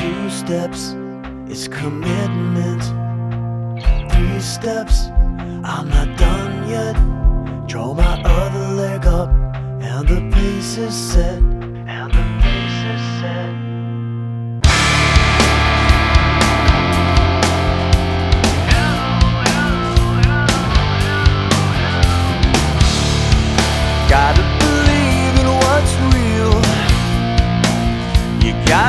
2 steps, it's commitment. 3 steps, I'm not done